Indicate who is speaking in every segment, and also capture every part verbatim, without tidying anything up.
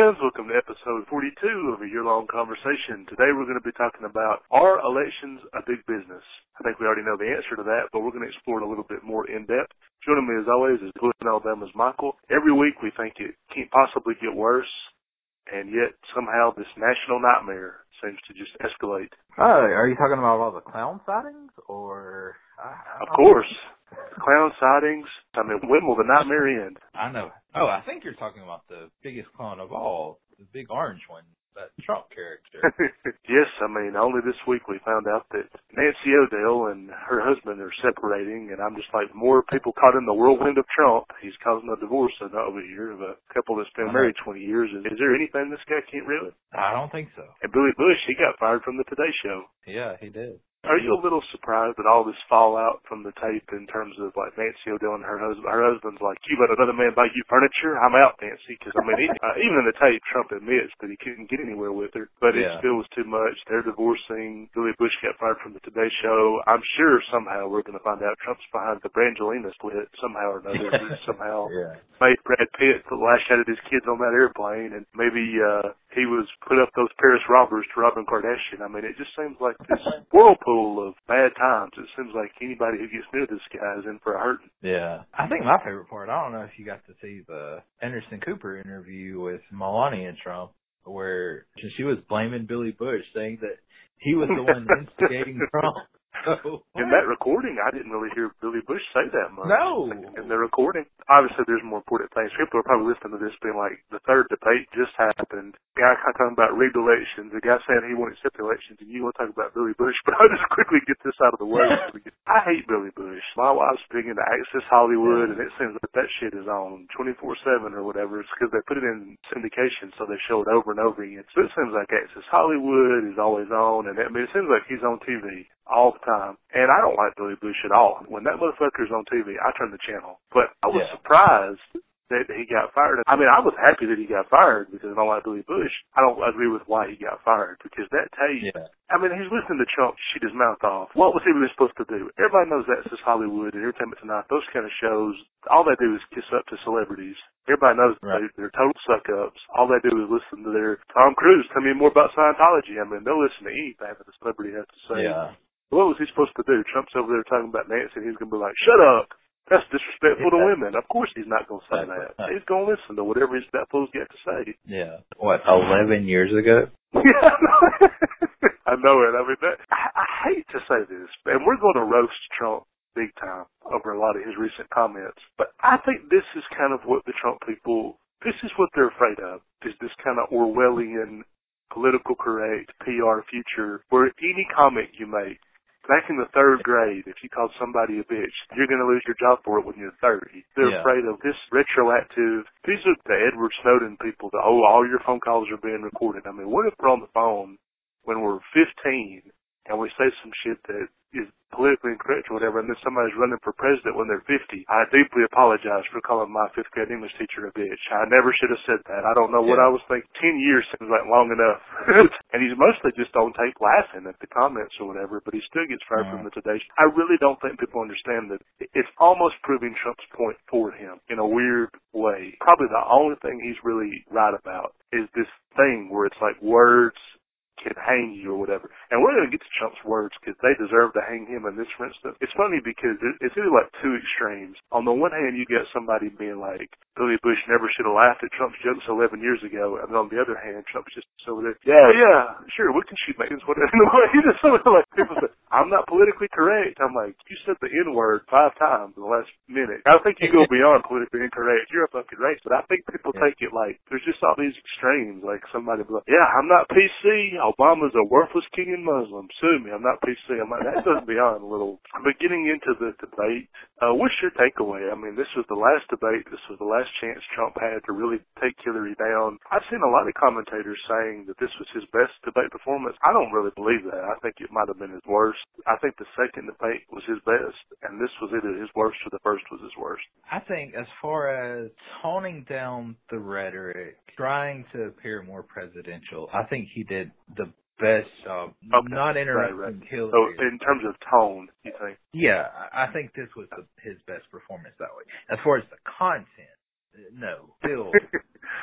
Speaker 1: friends, welcome to episode forty-two of A Year-Long Conversation. Today we're going to be talking about, are elections a big business? I think we already know the answer to that, but we're going to explore it a little bit more in depth. Joining me as always is Duluth, Alabama's Michael. Every week we think it can't possibly get worse, and yet somehow this national nightmare seems to just escalate.
Speaker 2: Oh, are you talking about all the clown sightings, or?
Speaker 1: Of course. Clown sightings. I mean, when will the nightmare end?
Speaker 2: I know. Oh, I think you're talking about the biggest clown of all, the big orange one, that Trump character.
Speaker 1: Yes, I mean, only this week we found out that Nancy O'Dell and her husband are separating, and I'm just like, more people caught in the whirlwind of Trump. He's causing a divorce over here of a couple that's been married twenty years. Is, is there anything this guy can't really?
Speaker 2: I don't think so.
Speaker 1: And Billy Bush, he got fired from the Today Show.
Speaker 2: Yeah, he did.
Speaker 1: Are you a little surprised at all this fallout from the tape in terms of, like, Nancy O'Dell and her husband? Her husband's like, you let another man buy you furniture? I'm out, Nancy. Because, I mean, he, uh, even in the tape, Trump admits that he couldn't get anywhere with her. But yeah. It still was too much. They're divorcing. Billy Bush got fired from the Today Show. I'm sure somehow we're going to find out Trump's behind the Brangelina split somehow or another. He somehow
Speaker 2: yeah.
Speaker 1: made Brad Pitt lash out at his kids on that airplane. And maybe uh, he was put up those Paris robbers to Robin Kardashian. I mean, it just seems like this whirlpool of bad times. It seems like anybody who gets near this guy is in for a hurting.
Speaker 2: Yeah. I think my favorite part, I don't know if you got to see the Anderson Cooper interview with Melania Trump, where she was blaming Billy Bush, saying that he was the one instigating Trump. So,
Speaker 1: in that recording, I didn't really hear Billy Bush say that much.
Speaker 2: No.
Speaker 1: In the recording. Obviously, there's more important things. People are probably listening to this being like, the third debate just happened. The guy kind of talking about rigged elections. The guy saying he won't accept elections, and you want to talk about Billy Bush. But I'll just quickly get this out of the way. I hate Billy Bush. My wife's big into Access Hollywood, and it seems like that shit is on twenty-four seven or whatever. It's because they put it in syndication, so they show it over and over again. So it seems like Access Hollywood is always on, and I mean, it seems like he's on T V all the time. And I don't like Billy Bush at all. When that motherfucker's on T V, I turn the channel. But I was
Speaker 2: yeah.
Speaker 1: surprised that he got fired. I mean, I was happy that he got fired because I don't like Billy Bush. I don't agree with why he got fired because that tape,
Speaker 2: yeah.
Speaker 1: I mean, he's listening to Trump shoot his mouth off. What was he really supposed to do? Everybody knows that's just Hollywood and Entertainment Tonight. Those kind of shows, all they do is kiss up to celebrities. Everybody knows right. they, they're total suck-ups. All they do is listen to their Tom Cruise. Tell me more about Scientology. I mean, they'll listen to anything that the celebrity has to say.
Speaker 2: Yeah.
Speaker 1: What was he supposed to do? Trump's over there talking about Nancy, and he's going to be like, shut up. That's disrespectful yeah. to women. Of course he's not going to say that. He's going to listen to whatever he's, that fool's got to say.
Speaker 2: Yeah. What, eleven years ago?
Speaker 1: Yeah, I know it. I mean, that, I, I hate to say this, and we're going to roast Trump big time over a lot of his recent comments, but I think this is kind of what the Trump people, this is what they're afraid of, is this kind of Orwellian, political correct P R future where any comment you make, back in the third grade, if you called somebody a bitch, you're going to lose your job for it when you're thirty. They're yeah. afraid of this retroactive. These are the Edward Snowden people. The, oh, all your phone calls are being recorded. I mean, what if we're on the phone when we're fifteen and we say some shit that is politically incorrect or whatever, and then somebody's running for president when they're fifty? I deeply apologize for calling my fifth grade English teacher a bitch. I never should have said that. I don't know what
Speaker 2: yeah.
Speaker 1: I was thinking. Ten years seems like long enough. And he's mostly just on tape laughing at the comments or whatever, but he still gets fired mm-hmm. from the Today Show. I really don't think people understand that it's almost proving Trump's point for him in a weird way. Probably the only thing he's really right about is this thing where it's like words can hang you or whatever. And we're going to get to Trump's words because they deserve to hang him in this, for instance. It's funny because it's really like two extremes. On the one hand, you get somebody being like, Billy Bush never should have laughed at Trump's jokes eleven years ago. And on the other hand, Trump's just over there, yeah, yeah, sure, we can shoot Mexicans, whatever. He just sort of like, people say, I'm not politically correct. I'm like, you said the N-word five times in the last minute. I think you go beyond politically incorrect. You're a fucking racist. But I think people yeah. take it like, there's just all these extremes. Like somebody be like, yeah, I'm not P C. Obama's a worthless king and Muslim. Sue me. I'm not P C. I'm like, that goes beyond a little. But getting into the debate, uh, what's your takeaway? I mean, this was the last debate. This was the last chance Trump had to really take Hillary down. I've seen a lot of commentators saying that this was his best debate performance. I don't really believe that. I think it might have been his worst. I think the second debate was his best, and this was either his worst or the first was his worst.
Speaker 2: I think as far as toning down the rhetoric, trying to appear more presidential, I think he did the best job. Okay. Not interrupting right, right. Hillary.
Speaker 1: So in terms of tone, you think?
Speaker 2: Yeah, I think this was the, his best performance that way. As far as the content, no. Still.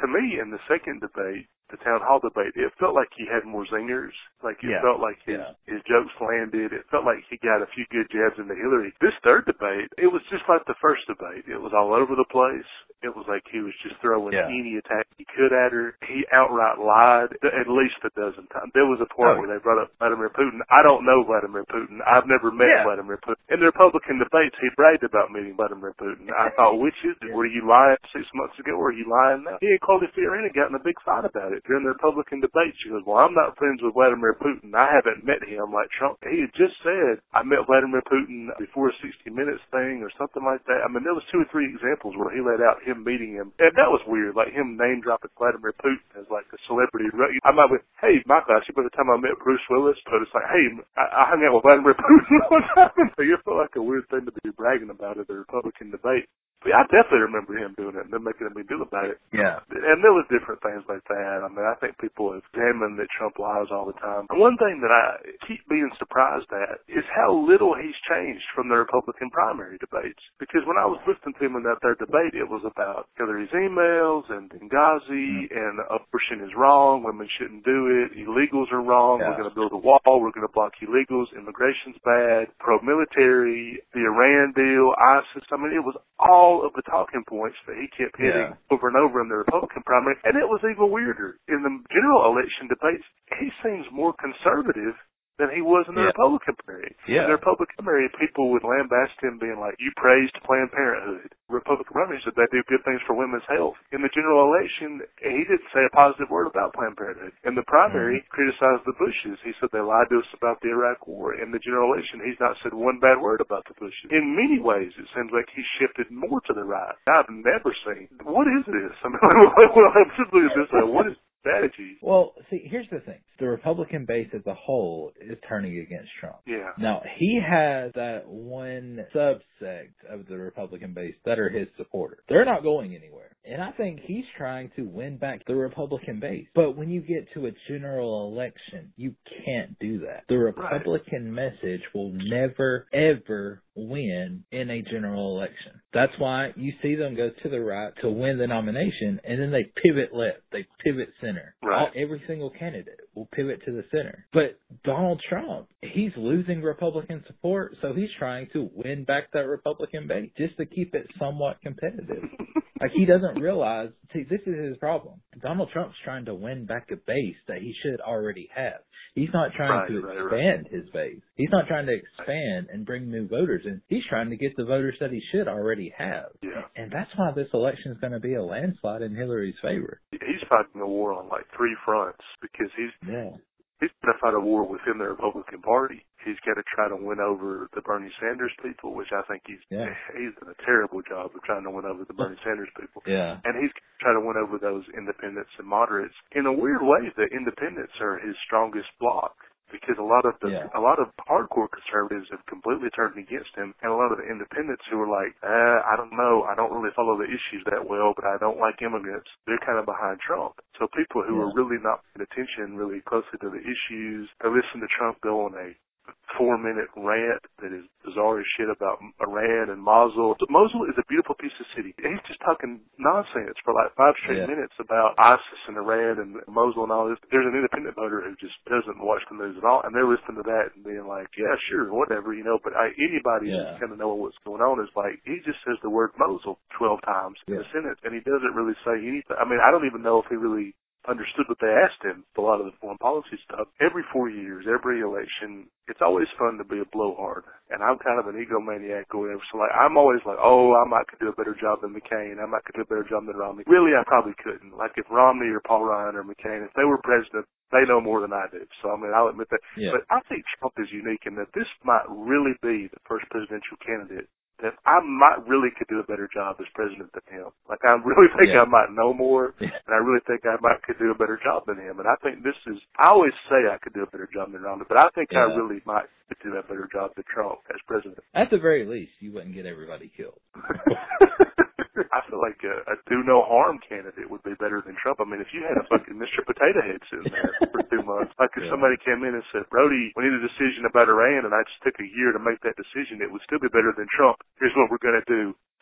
Speaker 1: to me, in the second debate, the town hall debate, it felt like he had more zingers. Like, it
Speaker 2: yeah.
Speaker 1: felt like his,
Speaker 2: yeah.
Speaker 1: his jokes landed. It felt like he got a few good jabs into Hillary. This third debate, it was just like the first debate. It was all over the place. It was like he was just throwing
Speaker 2: yeah.
Speaker 1: any attack he could at her. He outright lied at least a dozen times. There was a point oh. where they brought up Vladimir Putin. I don't know Vladimir Putin. I've never met
Speaker 2: yeah.
Speaker 1: Vladimir Putin. In the Republican debates, he bragged about meeting Vladimir Putin. I thought, which is it? Were you lying six months ago? Or are you lying now? He and Claudia Fiorina got in a big fight about it during the Republican debate. She goes, well, I'm not friends with Vladimir Putin. I haven't met him like Trump. He had just said, I met Vladimir Putin before a sixty minutes thing or something like that. I mean, there was two or three examples where he let out him meeting him. And that was weird, like him name-dropping Vladimir Putin as like a celebrity. I might be, hey, Michael, actually, by the time I met Bruce Willis, but it's like, hey, I, I hung out with Vladimir Putin one time. So it felt like a weird thing to be bragging about at the Republican debate. But I definitely remember him doing it and then making a big deal about it.
Speaker 2: Yeah.
Speaker 1: And there was different things like that. I mean, I think people examine that Trump lies all the time. One thing that I keep being surprised at is how little he's changed from the Republican primary debates. Because when I was listening to him in that third debate, it was about Hillary's emails and Benghazi mm-hmm. and abortion is wrong, women shouldn't do it, illegals are wrong, yeah. we're going to build a wall, we're going to block illegals, immigration's bad, pro-military, the Iran deal, ISIS. I mean, it was all of the talking points that he kept hitting yeah. over and over in the Republican primary. And it was even weirder. In the general election debates, he seems more conservative than he was in the
Speaker 2: yeah.
Speaker 1: Republican primary.
Speaker 2: Yeah.
Speaker 1: In the Republican primary, people would lambaste him being like, you praised Planned Parenthood. Republican primary said they do good things for women's health. In the general election, he didn't say a positive word about Planned Parenthood. In the primary, mm-hmm. he criticized the Bushes. He said they lied to us about the Iraq War. In the general election, he's not said one bad word about the Bushes. In many ways, it seems like he shifted more to the right. I've never seen. What is this? I mean, I'm just looking at this, like, what is strategy?
Speaker 2: Well, see, here's the thing. The Republican base as a whole is turning against Trump.
Speaker 1: Yeah.
Speaker 2: Now, he has that one subsect of the Republican base that are his supporters. They're not going anywhere. And I think he's trying to win back the Republican base. But when you get to a general election, you can't do that. The Republican right. message will never, ever win in a general election. That's why you see them go to the right to win the nomination, and then they pivot left. They pivot center.
Speaker 1: Right.
Speaker 2: All, every single candidate will pivot to the center. But Donald Trump, he's losing Republican support, so he's trying to win back that Republican base just to keep it somewhat competitive. Like, he doesn't realize, see, this is his problem. Donald Trump's trying to win back a base that he should already have. He's not trying
Speaker 1: right,
Speaker 2: to
Speaker 1: right,
Speaker 2: expand
Speaker 1: right.
Speaker 2: his base. He's not trying to expand and bring new voters in. He's trying to get the voters that he should already have.
Speaker 1: Yeah.
Speaker 2: And that's why this election is going to be a landslide in Hillary's favor.
Speaker 1: He's fighting a war on like three fronts because he's
Speaker 2: yeah.
Speaker 1: he's going to fight a war within the Republican Party. He's got to try to win over the Bernie Sanders people, which I think he's
Speaker 2: yeah.
Speaker 1: he's done a terrible job of trying to win over the Bernie Sanders people.
Speaker 2: Yeah.
Speaker 1: And he's trying to win over those independents and moderates. In a weird way, the independents are his strongest bloc. Because a lot of the
Speaker 2: yeah.
Speaker 1: a lot of hardcore conservatives have completely turned against him, and a lot of the independents who are like, uh, I don't know, I don't really follow the issues that well, but I don't like immigrants. They're kind of behind Trump. So people who
Speaker 2: yeah.
Speaker 1: are really not paying attention really closely to the issues, they listen to Trump go on a four-minute rant that is bizarre as shit about Iran and Mosul. Mosul is a beautiful piece of city. He's just talking nonsense for like five straight
Speaker 2: yeah.
Speaker 1: minutes about ISIS and Iran and Mosul and all this. There's an independent voter who just doesn't watch the news at all, and they're listening to that and being like, yeah, sure, whatever, you know, but I, anybody
Speaker 2: yeah.
Speaker 1: who's kind of knowing what's going on is like, he just says the word Mosul twelve times in
Speaker 2: yeah.
Speaker 1: a sentence, and he doesn't really say anything. I mean, I don't even know if he really understood what they asked him, a lot of the foreign policy stuff. Every four years, every election, it's always fun to be a blowhard. And I'm kind of an egomaniac or whatever. So, like, I'm always like, oh, I might could do a better job than McCain. I might could do a better job than Romney. Really, I probably couldn't. Like, if Romney or Paul Ryan or McCain, if they were president, they know more than I do. So, I mean, I'll admit that.
Speaker 2: Yeah.
Speaker 1: But I think Trump is unique in that this might really be the first presidential candidate that I might really could do a better job as president than him. Like, I really think
Speaker 2: yeah.
Speaker 1: I might know more,
Speaker 2: yeah.
Speaker 1: and I really think I might could do a better job than him. And I think this is, I always say I could do a better job than Romney, but I think
Speaker 2: yeah.
Speaker 1: I really might could do a better job than Trump as president.
Speaker 2: At the very least, you wouldn't get everybody killed.
Speaker 1: I feel like a, a do no harm candidate would be better than Trump. I mean, if you had a fucking Mister Potato Head sitting there for two months, like if
Speaker 2: yeah.
Speaker 1: somebody came in and said, Brody, we need a decision about Iran, and I just took a year to make that decision, it would still be better than Trump. Here's what we're going to do.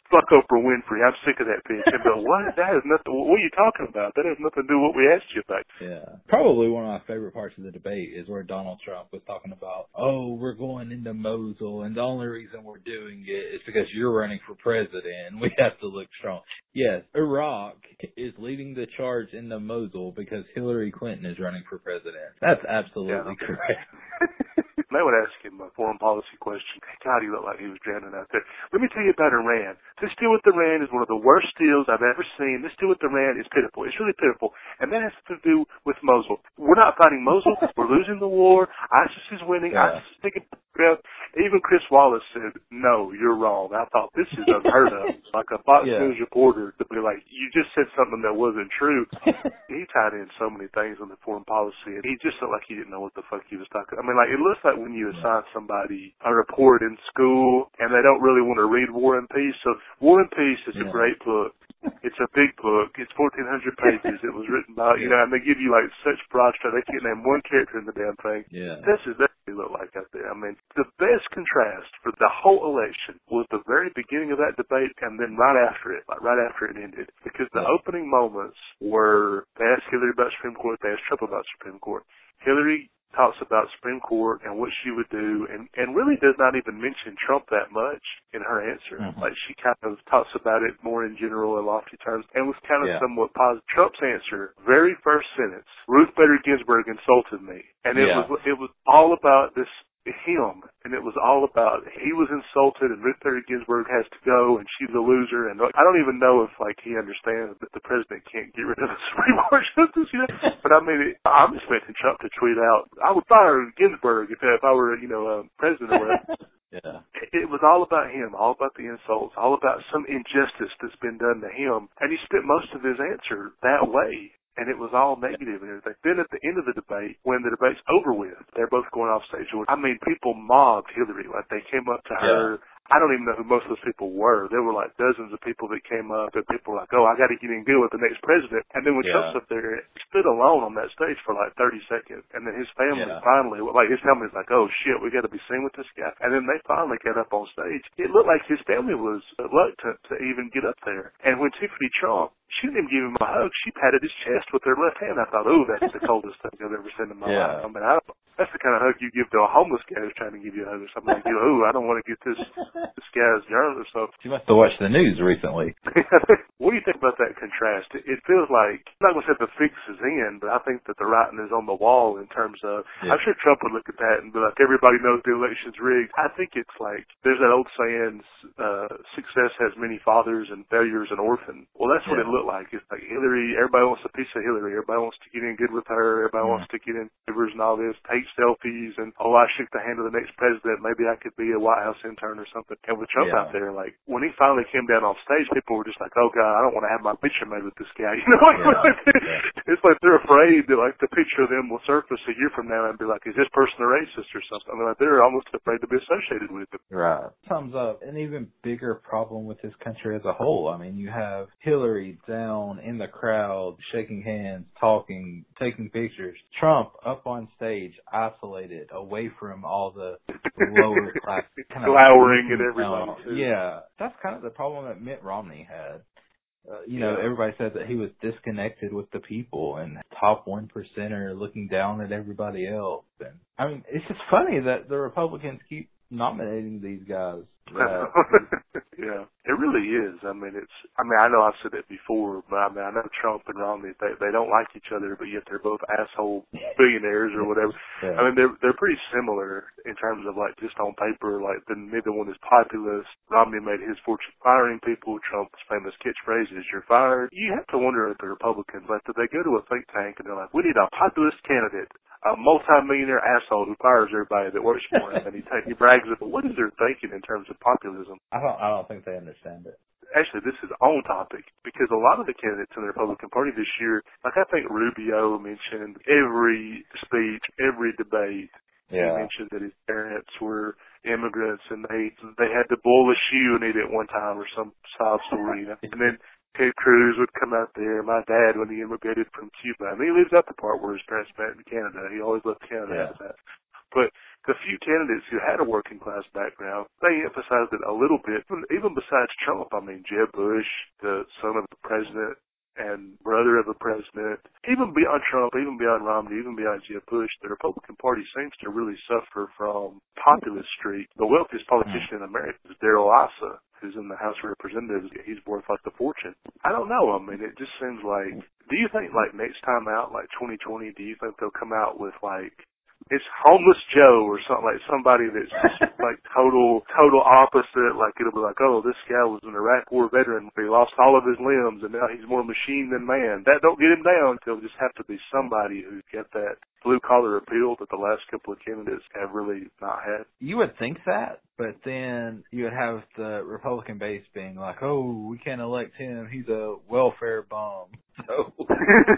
Speaker 1: fuck Oprah Winfrey. I'm sick of that bitch. And go, what? That has nothing. What are you talking about? That has nothing to do with what we asked you about.
Speaker 2: Yeah. Probably one of my favorite parts of the debate is where Donald Trump was talking about, oh, we're going into Mosul, and the only reason we're doing it is because you're running for president, and we have to look strong. Yes, Iraq is leading the charge into Mosul because Hillary Clinton is running for president. That's absolutely
Speaker 1: yeah.
Speaker 2: correct.
Speaker 1: They would ask him a foreign policy question. God, he looked like he was drowning out there. Let me tell you about Iran. This deal with Iran is one of the worst deals I've ever seen. This deal with Iran is pitiful. It's really pitiful. And that has to do with Mosul. We're not fighting Mosul. We're losing the war. ISIS is winning.
Speaker 2: Yeah.
Speaker 1: ISIS is taking ground. Even Chris Wallace said, no, you're wrong. I thought this is unheard of. Like a Fox
Speaker 2: yeah.
Speaker 1: News reporter to be like, you just said something that wasn't true. He tied in so many things on the foreign policy, and he just looked like he didn't know what the fuck he was talking. I mean, like, it looks like when you assign somebody a report in school and they don't really want to read War and Peace. So War and Peace is
Speaker 2: yeah.
Speaker 1: a great book. It's a big book. It's fourteen hundred pages. It was written by, you know, and they give you like such broad strokes. They can't name one character in the damn thing.
Speaker 2: Yeah.
Speaker 1: This is what they look like out there. I mean, the best contrast for the whole election was the very beginning of that debate and then right after it, like right after it ended. Because the
Speaker 2: yeah.
Speaker 1: opening moments were, they asked Hillary about Supreme Court, they asked Trump about Supreme Court. Hillary talks about Supreme Court and what she would do, and, and really does not even mention Trump that much in her answer.
Speaker 2: Mm-hmm.
Speaker 1: Like, she kind of talks about it more in general and lofty terms, and was kind of
Speaker 2: yeah.
Speaker 1: somewhat positive. Trump's answer, very first sentence, Ruth Bader Ginsburg insulted me. And it
Speaker 2: yeah.
Speaker 1: was it was all about this him, and it was all about he was insulted and Ruth Bader Ginsburg has to go and she's a loser, and I don't even know if like he understands that the president can't get rid of the Supreme Court justice, you know. But I mean, it, I'm expecting Trump to tweet out, I would fire Ginsburg if if I were, you know, um, president or whatever.
Speaker 2: Yeah.
Speaker 1: It was all about him, all about the insults, all about some injustice that's been done to him, and he spent most of his answer that way. And it was all negative and everything. Then at the end of the debate, when the debate's over with, they're both going off stage. I mean, people mobbed Hillary. Like, they came up to her.
Speaker 2: Yeah.
Speaker 1: I don't even know who most of those people were. There were like dozens of people that came up, and people were like, oh, I got to get in good with the next president. And then when
Speaker 2: Yeah.
Speaker 1: Trump's up there, he stood alone on that stage for like thirty seconds. And then his family
Speaker 2: Yeah.
Speaker 1: finally, like his family's like, oh shit, we got to be seen with this guy. And then they finally got up on stage. It looked like his family was reluctant to even get up there. And when Tiffany Trump, she didn't even give him a hug. She patted his chest with her left hand. I thought, oh, that's the coldest thing I've ever seen in my
Speaker 2: Yeah.
Speaker 1: life. I mean, I don't, that's the kind of hug you give to a homeless guy who's trying to give you a hug or something like, you know, oh, I don't want to get this this guy's journalist. So,
Speaker 2: You must have watched the news recently.
Speaker 1: what do you think about that contrast? It, it feels like, I'm not going to say the fix is in, but I think that the writing is on the wall in terms of,
Speaker 2: Yeah.
Speaker 1: I'm sure Trump would look at that and be like, everybody knows the election's rigged. I think it's like, there's that old saying, uh, success has many fathers and failures an orphan. Well, that's what
Speaker 2: Yeah.
Speaker 1: it looked like. It's like Hillary, everybody wants a piece of Hillary. Everybody wants to get in good with her. Everybody
Speaker 2: Mm.
Speaker 1: wants to get in favors and all this, take selfies, and, oh, I shook the hand of the next president. Maybe I could be a White House intern or something. And with Trump
Speaker 2: Yeah.
Speaker 1: out there, like, when he finally came down off stage, people were just like, oh, God, I don't want to have my picture made with this guy. You know, like,
Speaker 2: Yeah. Yeah.
Speaker 1: it's like they're afraid that, like, the picture of them will surface a year from now and be like, is this person a racist or something? I mean, like, they're almost afraid to be associated with him.
Speaker 2: Right. Sums up an even bigger problem with this country as a whole. I mean, you have Hillary down in the crowd, shaking hands, talking, taking pictures. Trump up on stage, isolated, away from all the lower class. Kind of
Speaker 1: glowering at everybody, too.
Speaker 2: Yeah. That's kind of the problem that Mitt Romney had. Uh, you know,
Speaker 1: Yeah.
Speaker 2: everybody said that he was disconnected with the people and top one percenter looking down at everybody else. And I mean, it's just funny that the Republicans keep nominating these guys. That,
Speaker 1: yeah, it really is. I mean, it's, I mean, I know I've said it before, but I mean, I know Trump and Romney, they, they don't like each other, but yet they're both asshole billionaires or whatever.
Speaker 2: Yeah.
Speaker 1: I mean, they're, they're pretty similar in terms of like just on paper, like the, neither one is populist. Romney made his fortune firing people. Trump's famous catchphrase is you're fired. You have to wonder if the Republicans, like, did they go to a think tank and they're like, we need a populist candidate, a multi-millionaire asshole who fires everybody that works for him, and he, take, he brags about what is their thinking in terms of populism?
Speaker 2: I don't. I don't think they understand it.
Speaker 1: Actually, this is on topic because a lot of the candidates in the Republican Party this year, like I think Rubio mentioned, every speech, every debate,
Speaker 2: Yeah.
Speaker 1: he mentioned that his parents were immigrants and they they had to boil a shoe and eat it one time or some sob story, you know? And then Ted Cruz would come out there. My dad, when he immigrated from Cuba, I mean, he leaves out the part where his parents met in Canada. He always left Canada
Speaker 2: Yeah.
Speaker 1: after that. But the few candidates who had a working class background, they emphasized it a little bit. Even besides Trump, I mean, Jeb Bush, the son of the president and brother of the president, even beyond Trump, even beyond Romney, even beyond Jeb Bush, the Republican Party seems to really suffer from populist streak. The wealthiest politician in America is Darrell Issa, who's in the House of Representatives. He's worth like a fortune. I don't know. I mean, it just seems like, do you think like next time out, like twenty twenty, do you think they'll come out with like, it's Homeless Joe or something, like somebody that's just like total, total opposite. Like it'll be like, oh, this guy was an Iraq War veteran. He lost all of his limbs and now he's more machine than man. That don't get him down. It'll just have to be somebody who's got that blue collar appeal that the last couple of candidates have really not had.
Speaker 2: You would think that, but then you would have the Republican base being like, oh, we can't elect him. He's a welfare bum. So, so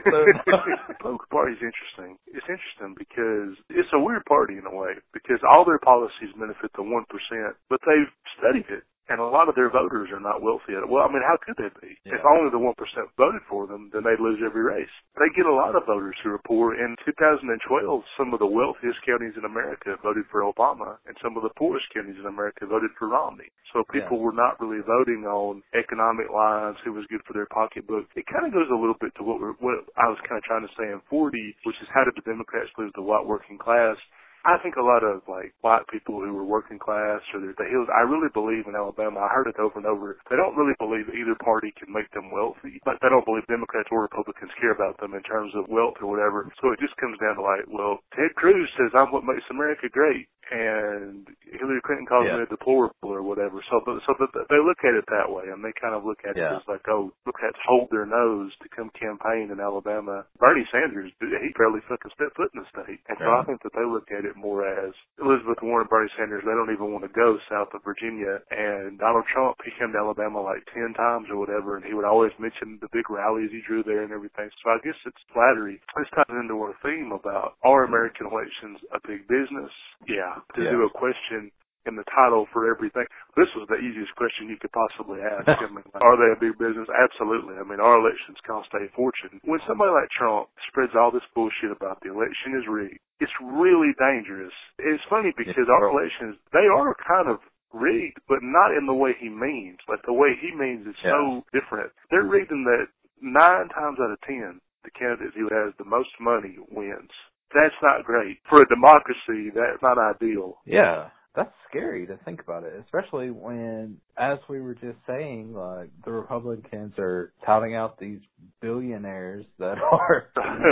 Speaker 1: the Republican Party is interesting. It's interesting because it's a weird party in a way, because all their policies benefit the one percent, but they've studied it. And a lot of their voters are not wealthy at it. Well, I mean, how could they be? Yeah. If only the one percent voted for them, then they'd lose every race. They get a lot of voters who are poor. In two thousand twelve, some of the wealthiest counties in America voted for Obama, and some of the poorest counties in America voted for Romney. So people yeah. were not really voting on economic lines, who was good for their pocketbook. It kind of goes a little bit to what, we're, what I was kind of trying to say in forty, which is how did the Democrats lose the white working class? I think a lot of, like, white people who were working class or the Hills, I really believe in Alabama, I heard it over and over, they don't really believe either party can make them wealthy. But they don't believe Democrats or Republicans care about them in terms of wealth or whatever. So it just comes down to, like, well, Ted Cruz says I'm what makes America great, and Hillary Clinton calls yeah. me deplorable or whatever. So, so they look at it that way, and they kind of look at yeah. it as like, oh, Democrats hold their nose to come campaign in Alabama. Bernie Sanders, he barely fucking stepped foot in the state. And so yeah. I think that they look at it more as Elizabeth Warren and Bernie Sanders, they don't even want to go south of Virginia. And Donald Trump, he came to Alabama like ten times or whatever, and he would always mention the big rallies he drew there and everything. So I guess it's flattery. This ties into our theme about, are American elections a big business? Yeah. To yeah. do a question in the title for everything. This was the easiest question you could possibly ask. I mean, are they a big business? Absolutely. I mean, our elections cost a fortune. When somebody like Trump spreads all this bullshit about the election is rigged, it's really dangerous. It's funny because our elections, they are kind of rigged, but not in the way he means. Like, the way he means is yeah. so different. They're rigged in that nine times out of ten, the candidate who has the most money wins. That's not great. For a democracy, that's not ideal.
Speaker 2: Yeah. That's scary to think about it, especially when, as we were just saying, like, the Republicans are touting out these billionaires that are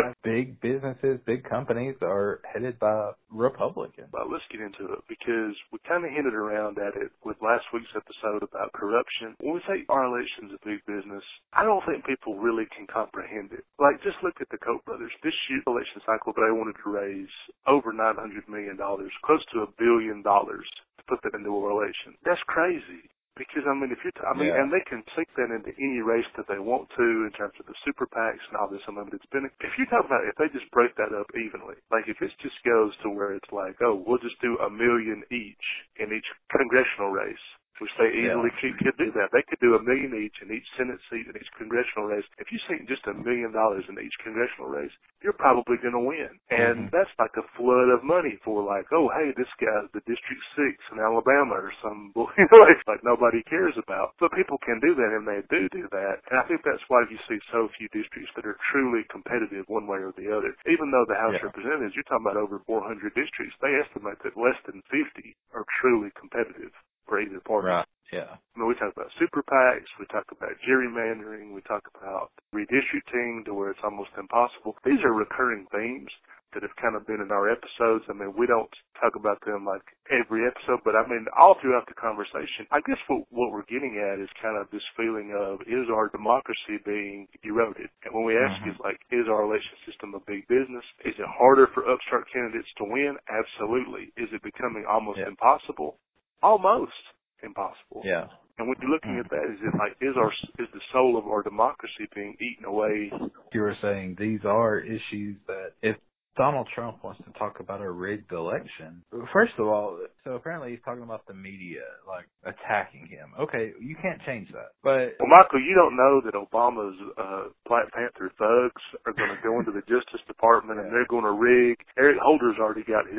Speaker 2: big businesses, big companies are headed by Republicans.
Speaker 1: Well, let's get into it, because we kind of hinted around at it with last week's episode about corruption. When we say our election's a big business, I don't think people really can comprehend it. Like, just look at the Koch brothers. This year's election cycle, they wanted to raise over nine hundred million dollars, close to a billion dollars, to put that into a relation. That's crazy. Because, I mean, if you're, t- I mean, yeah. and they can sink that into any race that they want to in terms of the super PACs and all this unlimited spending. If you talk about, if they just break that up evenly, like if it just goes to where it's like, oh, we'll just do a million each in each congressional race, which they easily yeah. could do that. They could do a million each in each Senate seat in each congressional race. If you sink just a million dollars in each congressional race, you're probably going to win. And mm-hmm. that's like a flood of money for like, oh, hey, this guy's the District six in Alabama or some, you know, it's like nobody cares about. But people can do that, and they do do that. And I think that's why you see so few districts that are truly competitive one way or the other. Even though the House yeah. Representatives, you're talking about over four hundred districts, they estimate that less than fifty are truly competitive for either party.
Speaker 2: Right. Yeah.
Speaker 1: I mean, we talk about super PACs, we talk about gerrymandering, we talk about redistricting to where it's almost impossible. These are recurring themes that have kind of been in our episodes. I mean, we don't talk about them like every episode, but I mean, all throughout the conversation, I guess what, what we're getting at is kind of this feeling of, is our democracy being eroded? And when we ask mm-hmm. is like, is our election system a big business? Is it harder for upstart candidates to win? Absolutely. Is it becoming almost yeah. impossible? Almost impossible.
Speaker 2: Yeah.
Speaker 1: And when you're looking at that, is it like, is our, is the soul of our democracy being eaten away?
Speaker 2: You were saying these are issues that if Donald Trump wants to talk about a rigged election, first of all, so apparently he's talking about the media, like, attacking him. Okay, you can't change that. But
Speaker 1: well, Michael, you don't know that Obama's uh, Black Panther thugs are going to go into the Justice Department yeah. and they're going to rig. Eric Holder's already got his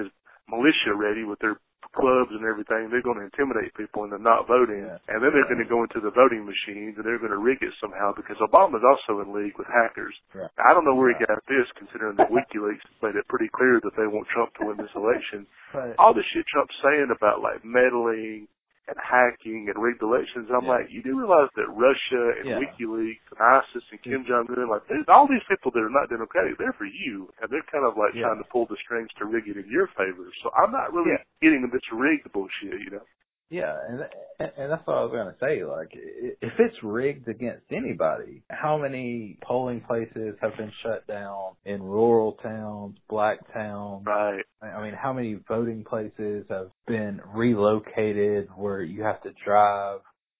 Speaker 1: militia ready with their clubs and everything. They're going to intimidate people into not voting,
Speaker 2: yeah.
Speaker 1: and then they're going to go into the voting machines and they're going to rig it somehow because Obama's also in league with hackers.
Speaker 2: Right.
Speaker 1: I don't know where
Speaker 2: right.
Speaker 1: he got this, considering that WikiLeaks made it pretty clear that they want Trump to win this election.
Speaker 2: Right.
Speaker 1: All the shit Trump's saying about like meddling and hacking and rigged elections, I'm
Speaker 2: yeah.
Speaker 1: like, you do realize that Russia and
Speaker 2: yeah.
Speaker 1: WikiLeaks and ISIS and Kim Jong-un, like, all these people that are not democratic, they're for you, and they're kind of like
Speaker 2: yeah.
Speaker 1: trying to pull the strings to rig it in your favor. So I'm not really
Speaker 2: yeah.
Speaker 1: getting this rigged bullshit, you know?
Speaker 2: Yeah, and and that's what I was going to say. Like, if it's rigged against anybody, how many polling places have been shut down in rural towns, black towns?
Speaker 1: Right.
Speaker 2: I mean, how many voting places have been relocated where you have to drive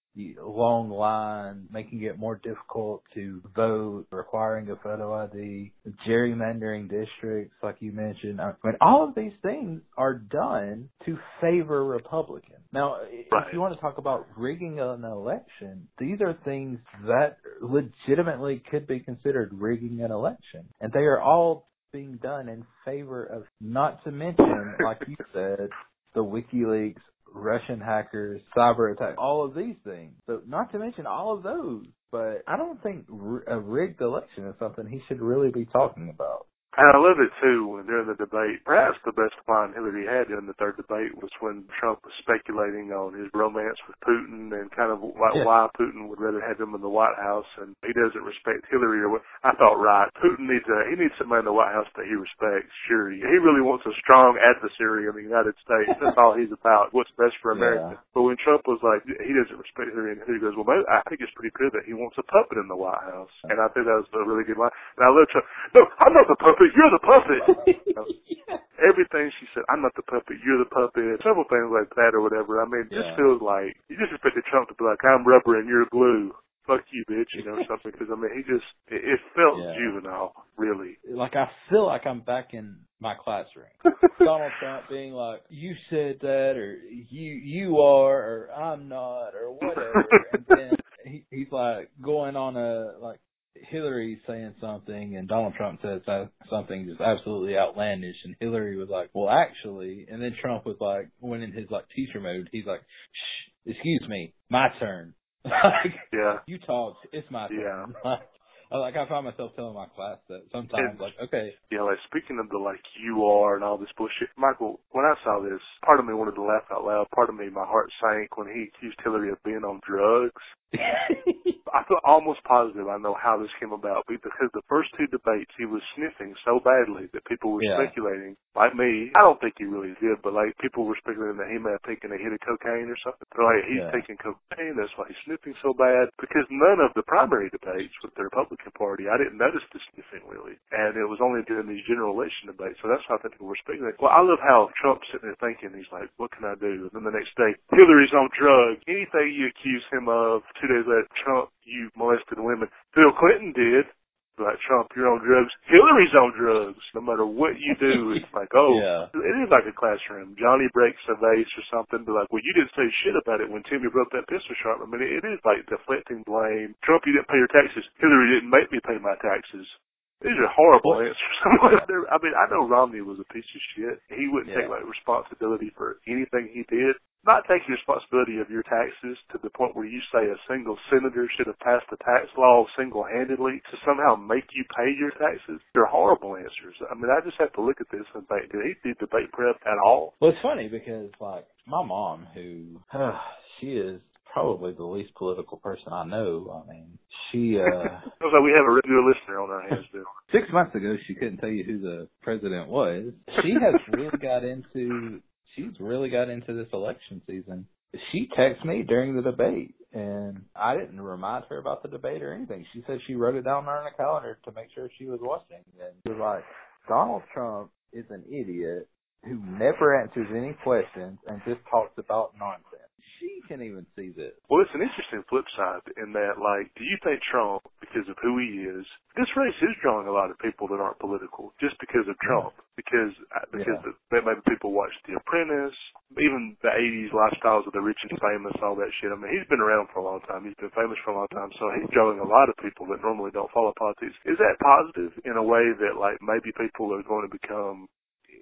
Speaker 2: long line, making it more difficult to vote, requiring a photo I D, gerrymandering districts, like you mentioned. I mean, all of these things are done to favor Republicans. Now,
Speaker 1: right.
Speaker 2: if you want to talk about rigging an election, these are things that legitimately could be considered rigging an election. And they are all being done in favor of, not to mention, like you said, the WikiLeaks, Russian hackers, cyber attacks, all of these things. So not to mention all of those. But I don't think a rigged election is something he should really be talking about.
Speaker 1: And I love it, too, when during the debate, perhaps the best line Hillary had during the third debate was when Trump was speculating on his romance with Putin and kind of why,
Speaker 2: yeah.
Speaker 1: why Putin would rather have him in the White House, and he doesn't respect Hillary. Or what. I thought, right, Putin needs a, he needs somebody in the White House that he respects, sure. He really wants a strong adversary in the United States. That's all he's about, what's best for America.
Speaker 2: Yeah.
Speaker 1: But when Trump was like, he doesn't respect Hillary, and Hillary goes, well, maybe, I think it's pretty clear that he wants a puppet in the White House. And I think that was a really good line. And I love Trump. No, I'm not the puppet, you're the puppet. You know,
Speaker 2: yeah.
Speaker 1: Everything she said, I'm not the puppet, you're the puppet, several things like that or whatever. I mean, it
Speaker 2: yeah.
Speaker 1: just feels like, you just expected Trump to be like, I'm rubber and you're glue. Fuck you, bitch, you know, something. Because, I mean, he just, it, it felt
Speaker 2: yeah.
Speaker 1: juvenile, really.
Speaker 2: Like, I feel like I'm back in my classroom. Donald Trump being like, you said that, or you you are, or I'm not, or whatever. And then he, he's like going on a, like, Hillary saying something and Donald Trump says something just absolutely outlandish, and Hillary was like, well, actually, and then Trump was like, went in his like teacher mode. He's like, shh, excuse me, my turn. Like,
Speaker 1: yeah.
Speaker 2: you talked, it's my turn.
Speaker 1: Yeah.
Speaker 2: Like, I find myself telling my class that sometimes, like, okay.
Speaker 1: Yeah, like, speaking of the, like, you are and all this bullshit, Michael, when I saw this, part of me wanted to laugh out loud. Part of me, my heart sank when he accused Hillary of being on drugs. I feel almost positive I know how this came about, because the first two debates he was sniffing so badly that people were
Speaker 2: yeah.
Speaker 1: speculating, like me, I don't think he really did, but like people were speculating that he may have taken a hit of cocaine or something. They're like, he's
Speaker 2: yeah.
Speaker 1: taking cocaine, that's why he's sniffing so bad, because none of the primary debates with the Republican Party, I didn't notice the sniffing really, and it was only during these general election debates, so that's why I think people were speculating. Well, I love how Trump's sitting there thinking, he's like, what can I do? And then the next day, Hillary's on drugs. Anything you accuse him of, two days later, Trump, you molested women. Bill Clinton did. Like, Trump, you're on drugs. Hillary's on drugs. No matter what you do, it's like, oh,
Speaker 2: yeah.
Speaker 1: it is like a classroom. Johnny breaks a vase or something, but like, well, you didn't say shit about it when Timmy broke that pistol shot. I mean, it is like deflecting blame. Trump, you didn't pay your taxes. Hillary didn't make me pay my taxes. These are horrible answers. I mean, I know Romney was a piece of shit. He wouldn't
Speaker 2: yeah.
Speaker 1: take like responsibility for anything he did. Not taking responsibility of your taxes to the point where you say a single senator should have passed the tax law single-handedly to somehow make you pay your taxes. They're horrible answers. I mean, I just have to look at this and think, did he do debate prep at all?
Speaker 2: Well, it's funny because, like, my mom, who, uh, she is probably the least political person I know. I mean, she, uh...
Speaker 1: Looks like we have a regular listener on our hands now.
Speaker 2: Six months ago, she couldn't tell you who the president was. She has really got into... She's really got into this election season. She texted me during the debate, and I didn't remind her about the debate or anything. She said she wrote it down on her calendar to make sure she was watching. And she was like, Donald Trump is an idiot who never answers any questions and just talks about nonsense. She can even see this.
Speaker 1: Well, it's an interesting flip side in that, like, do you think Trump, because of who he is, this race is drawing a lot of people that aren't political just because of Trump, yeah. because because yeah. maybe people watch The Apprentice, even the eighties lifestyles of the rich and famous, all that shit. I mean, he's been around for a long time. He's been famous for a long time, so he's drawing a lot of people that normally don't follow politics. Is that positive in a way that, like, maybe people are going to become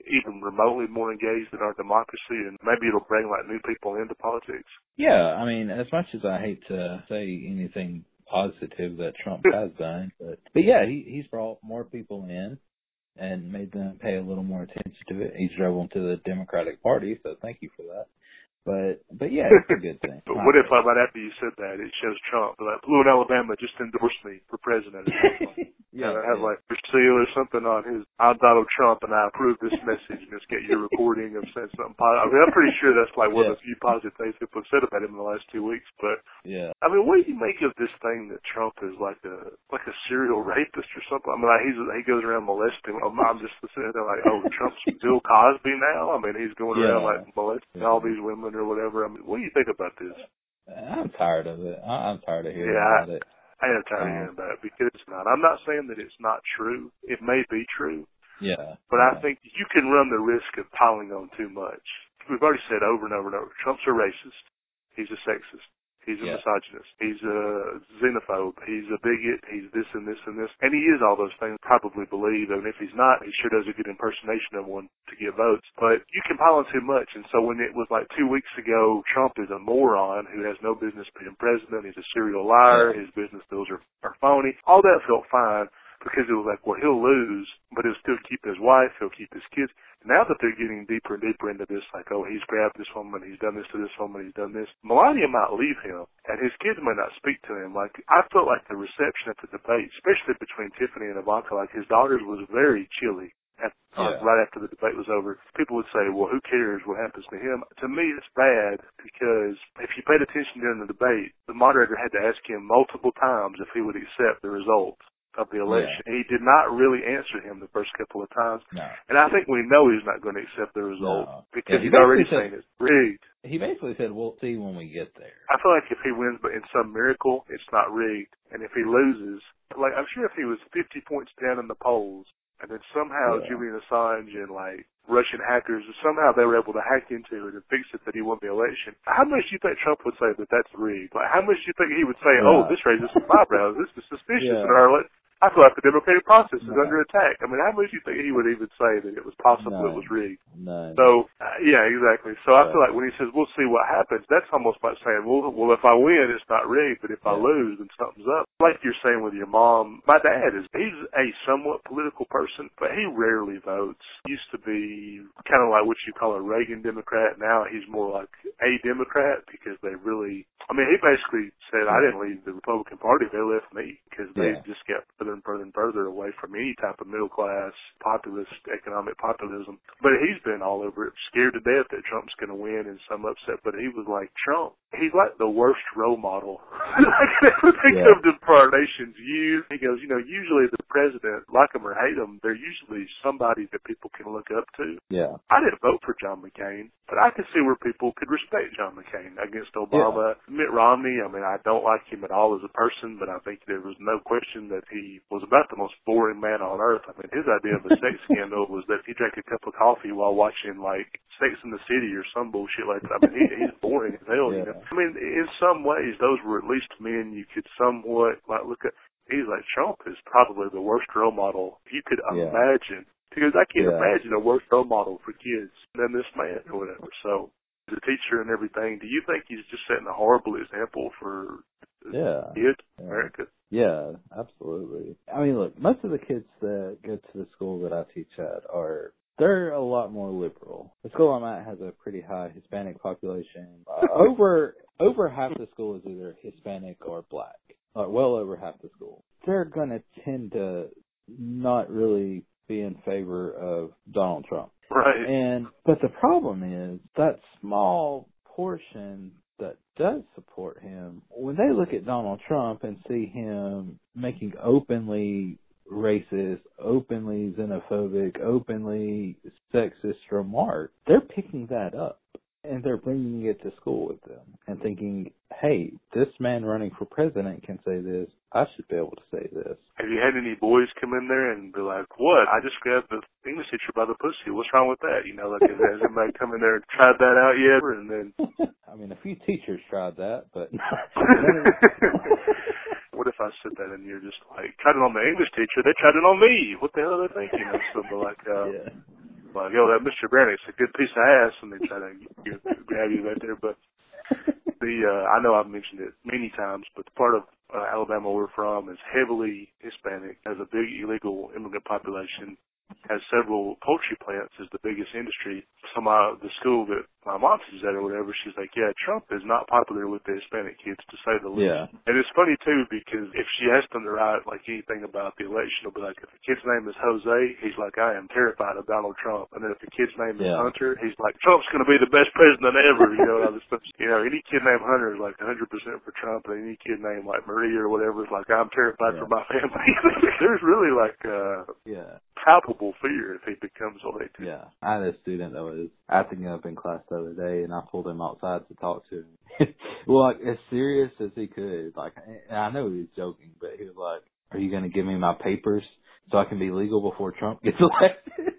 Speaker 1: even remotely more engaged in our democracy, and maybe it'll bring like new people into politics.
Speaker 2: Yeah, I mean, as much as I hate to say anything positive that Trump has done, but but yeah, he he's brought more people in and made them pay a little more attention to it. He's drove them to the Democratic Party, so thank you for that. But but yeah, it's a good thing.
Speaker 1: But what if like, right after you said that, it shows Trump, like, Blue in Alabama just endorsed me for president or something?
Speaker 2: Yeah,
Speaker 1: and it has
Speaker 2: yeah.
Speaker 1: like a seal or something on his, I'm Donald Trump and I approve this message, and just get your recording of saying something positive. I mean, I'm pretty sure that's like one
Speaker 2: yeah.
Speaker 1: of the few positive things people have said about him in the last two weeks. But
Speaker 2: yeah,
Speaker 1: I mean, what do you make of this thing that Trump is like a like a serial rapist or something? I mean, like he's he goes around molesting. I'm, I'm just sitting there like, oh, Trump's Bill Cosby now. I mean, he's going
Speaker 2: yeah.
Speaker 1: around like molesting
Speaker 2: yeah.
Speaker 1: all these women or whatever. I mean, what do you think about this?
Speaker 2: I'm tired of it. I- I'm tired of hearing
Speaker 1: Yeah,
Speaker 2: about it.
Speaker 1: I am tired of hearing about it because it's not. I'm not saying that it's not true. It may be true.
Speaker 2: Yeah.
Speaker 1: But
Speaker 2: yeah.
Speaker 1: I think you can run the risk of piling on too much. We've already said over and over and over, Trump's a racist. He's a sexist. He's a
Speaker 2: yeah.
Speaker 1: misogynist. He's a xenophobe. He's a bigot. He's this and this and this. And he is all those things, probably believe. And if he's not, he sure does a good impersonation of one to get votes. But you can pile on too much. And so when it was like two weeks ago, Trump is a moron who has no business being president. He's a serial liar.
Speaker 2: Yeah.
Speaker 1: His business deals are, are phony. All that felt fine. Because it was like, well, he'll lose, but he'll still keep his wife, he'll keep his kids. Now that they're getting deeper and deeper into this, like, oh, he's grabbed this woman, he's done this to this woman, he's done this, Melania might leave him, and his kids might not speak to him. Like, I felt like the reception at the debate, especially between Tiffany and Ivanka, like his daughters was very chilly. At, uh,
Speaker 2: Yeah.
Speaker 1: right after the debate was over, people would say, well, who cares what happens to him? To me, it's bad because if you paid attention during the debate, the moderator had to ask him multiple times if he would accept the results of the election.
Speaker 2: Yeah.
Speaker 1: He did not really answer him the first couple of times.
Speaker 2: No.
Speaker 1: And I think we know he's not going to accept the result
Speaker 2: No.
Speaker 1: because
Speaker 2: Yeah, he
Speaker 1: he's already
Speaker 2: said,
Speaker 1: saying it's rigged.
Speaker 2: He basically said, we'll see when we get there.
Speaker 1: I feel like if he wins but in some miracle, it's not rigged. And if he loses, like I'm sure if he was fifty points down in the polls and then somehow
Speaker 2: Yeah.
Speaker 1: Julian Assange and like Russian hackers, somehow they were able to hack into it and fix it that he won the election, how much do you think Trump would say that that's rigged? Like how much do you think he would say,
Speaker 2: Yeah.
Speaker 1: oh, this raises some eyebrows, this is suspicious
Speaker 2: Yeah.
Speaker 1: in our election? I feel like the democratic process is
Speaker 2: No.
Speaker 1: under attack. I mean, how much do you think he would even say that it was possible
Speaker 2: None.
Speaker 1: it was rigged?
Speaker 2: None.
Speaker 1: So, uh, yeah, exactly. So I
Speaker 2: Yeah.
Speaker 1: feel like when he says, we'll see what happens, that's almost like saying, well, well, if I win, it's not rigged, but if I
Speaker 2: Yeah.
Speaker 1: lose, then something's up. Like you're saying with your mom, my dad is, he's a somewhat political person, but he rarely votes. Used to be kind of like what you call a Reagan Democrat. Now he's more like a Democrat because they really, I mean, he basically said, I didn't leave the Republican Party, they left me because they
Speaker 2: Yeah.
Speaker 1: just got further and further and further away from any type of middle class, populist, economic populism. But he's been all over it, scared to death that Trump's going to win and some upset. But he was like, Trump, he's like the worst role model I can ever think
Speaker 2: Yeah.
Speaker 1: of for our nation's youth. He goes, you know, usually the president, like him or hate him, they're usually somebody that people can look up to.
Speaker 2: Yeah.
Speaker 1: I didn't vote for John McCain, but I could see where people could respect John McCain against Obama. Yeah. Mitt Romney, I mean, I don't like him at all as a person, but I think there was no question that he was about the most boring man on earth. I mean, his idea of a sex scandal was that he drank a cup of coffee while watching, like, Sex in the City or some bullshit like that. I mean, he, he's boring as hell,
Speaker 2: Yeah.
Speaker 1: you know. I mean, in some ways, those were at least men you could somewhat, like, look at. He's like, Trump is probably the worst role model you could
Speaker 2: Yeah.
Speaker 1: imagine. Because I can't
Speaker 2: Yeah.
Speaker 1: imagine a worse role model for kids than this man or whatever. So, as a teacher and everything, do you think he's just setting a horrible example for
Speaker 2: Yeah.
Speaker 1: kids in
Speaker 2: Yeah.
Speaker 1: America?
Speaker 2: Yeah, absolutely. I mean, look, most of the kids that go to the school that I teach at are, they're a lot more liberal. The school I'm at has a pretty high Hispanic population. Uh, over over half the school is either Hispanic or black. Uh, well over half the school. They're going to tend to not really be in favor of Donald Trump.
Speaker 1: Right.
Speaker 2: And but the problem is that small portion that does support him, when they look at Donald Trump and see him making openly racist, openly xenophobic, openly sexist remarks, they're picking that up and they're bringing it to school with them and thinking, hey, this man running for president can say this, I should be able to say this.
Speaker 1: Have you had any boys come in there and be like, what? I just grabbed the English teacher by the pussy. What's wrong with that? You know, like, has anybody come in there and tried that out yet? And then...
Speaker 2: I mean, a few teachers tried that, but...
Speaker 1: What if I said that and you're just like, tried it on the English teacher, they tried it on me. What the hell are they thinking? Or something like, uh,
Speaker 2: yeah.
Speaker 1: like, yo, that Mister Brannick's a good piece of ass, and they try to you know, grab you right there. But the uh, I know I've mentioned it many times, but the part of uh, Alabama we're from is heavily Hispanic, has a big illegal immigrant population, has several poultry plants as the biggest industry. So my the school that my mom is at or whatever, she's like, yeah, Trump is not popular with the Hispanic kids, to say the least.
Speaker 2: Yeah.
Speaker 1: And it's funny too, because if she asked him to write like anything about the election, it'll be like, if the kid's name is Jose, he's like, I am terrified of Donald Trump. And then if the kid's name is
Speaker 2: Yeah.
Speaker 1: Hunter, he's like, Trump's going to be the best president ever. You know, all this stuff. You know, any kid named Hunter is like one hundred percent for Trump, and any kid named like Maria or whatever is like, I'm terrified
Speaker 2: Yeah.
Speaker 1: for my family. There's really like uh
Speaker 2: Yeah.
Speaker 1: palpable fear if he becomes elected.
Speaker 2: Yeah. I had a student that was acting up in class the other day, and I pulled him outside to talk to him. Well, like, as serious as he could. Like, and I know he was joking, but he was like, are you going to give me my papers so I can be legal before Trump gets elected?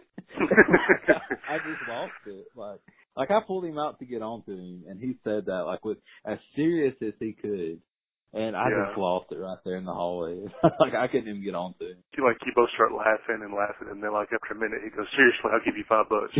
Speaker 2: I just lost it. Like, like I pulled him out to get on to him, and he said that, like, with as serious as he could. And I
Speaker 1: yeah.
Speaker 2: just lost it right there in the hallway. Like, I couldn't even get on to him.
Speaker 1: You like, you both start laughing and laughing, and then like after a minute he goes, seriously, I'll give you five bucks.